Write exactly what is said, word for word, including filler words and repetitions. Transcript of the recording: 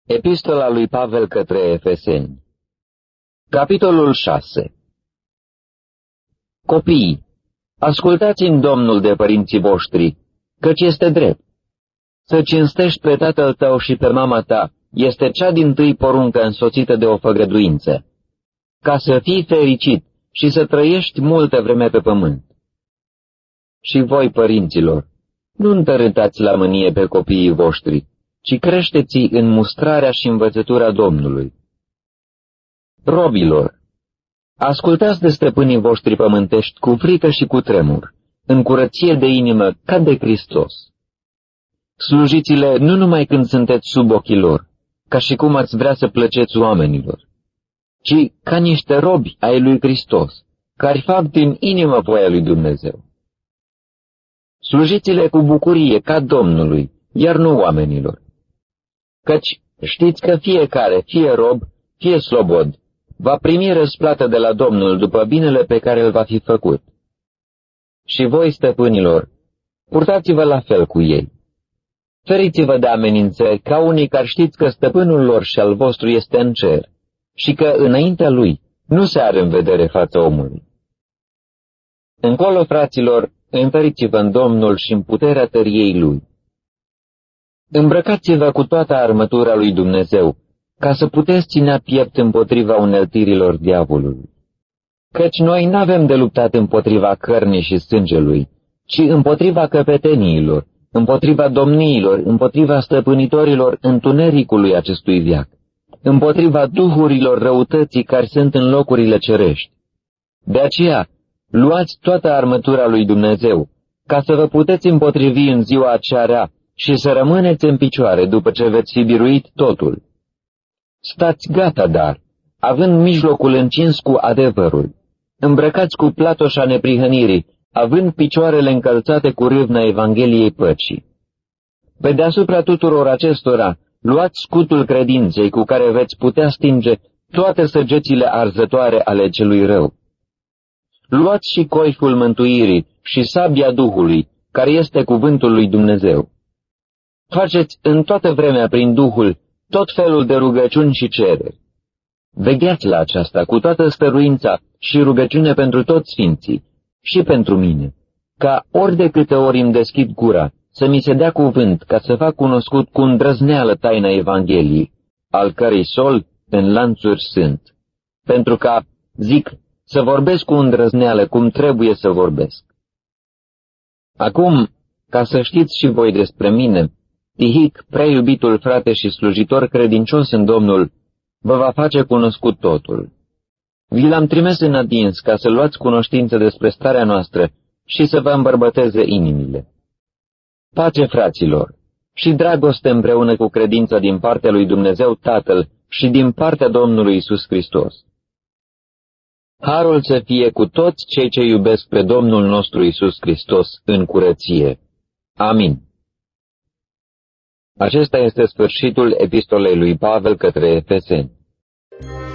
Epistola lui Pavel către Efeseni. Capitolul șase. Copiii, ascultați în Domnul de părinții voștri, căci este drept. Să cinstești pe tatăl tău și pe mama ta este cea dintâi poruncă însoțită de o făgăduință, ca să fii fericit și să trăiești multă vreme pe pământ. Și voi, părinților, nu întărâtați la mânie pe copiii voștri, ci creșteți în mustrarea și învățătura Domnului. Robilor, ascultați de stăpânii voștri pământești cu frică și cu tremur, în curăție de inimă ca de Hristos. Slujiți-le nu numai când sunteți sub ochii lor, ca și cum ați vrea să plăceți oamenilor, ci ca niște robi ai lui Hristos, care fac din inimă voia lui Dumnezeu. Slujiți-le cu bucurie ca Domnului, iar nu oamenilor. Căci știți că fiecare, fie rob, fie slobod, va primi răsplată de la Domnul după binele pe care îl va fi făcut. Și voi, stăpânilor, purtați-vă la fel cu ei. Feriți-vă de amenințări ca unii care știți că stăpânul lor și al vostru este în cer și că înaintea lui nu se are în vedere fața omului. Încolo, fraților, întăriți-vă în Domnul și în puterea tăriei lui. Îmbrăcați-vă cu toată armătura lui Dumnezeu, ca să puteți ținea piept împotriva uneltirilor diavolului. Căci noi n-avem de luptat împotriva cărnii și sângelui, ci împotriva căpeteniilor, împotriva domniilor, împotriva stăpânitorilor întunericului acestui veac, împotriva duhurilor răutății care sunt în locurile cerești. De aceea, luați toată armătura lui Dumnezeu, ca să vă puteți împotrivi în ziua aceea rea și să rămâneți în picioare după ce veți fi biruit totul. Stați gata, dar, având mijlocul încins cu adevărul, îmbrăcați cu platoșa neprihănirii, având picioarele încălțate cu râvna Evangheliei păcii. Pe deasupra tuturor acestora, luați scutul credinței cu care veți putea stinge toate săgețile arzătoare ale celui rău. Luați și coiful mântuirii și sabia Duhului, care este cuvântul lui Dumnezeu. Faceți în toată vremea prin Duhul tot felul de rugăciuni și cereri. Vegheați la aceasta cu toată stăruința și rugăciune pentru toți sfinții și pentru mine, ca ori de câte ori îmi deschid gura, să mi se dea cuvânt ca să fac cunoscut cu îndrăzneală taina Evangheliei, al cărei sol în lanțuri sunt, pentru ca, zic, să vorbesc cu îndrăzneală cum trebuie să vorbesc. Acum, ca să știți și voi despre mine, Tihic, prea iubitul frate și slujitor credincios în Domnul, vă va face cunoscut totul. Vi l-am trimis în adins ca să luați cunoștință despre starea noastră și să vă îmbărbăteze inimile. Pace, fraților, și dragoste împreună cu credința din partea lui Dumnezeu Tatăl și din partea Domnului Iisus Hristos. Harul să fie cu toți cei ce iubesc pe Domnul nostru Iisus Hristos în curăție. Amin. Acesta este sfârșitul epistolei lui Pavel către Efeseni.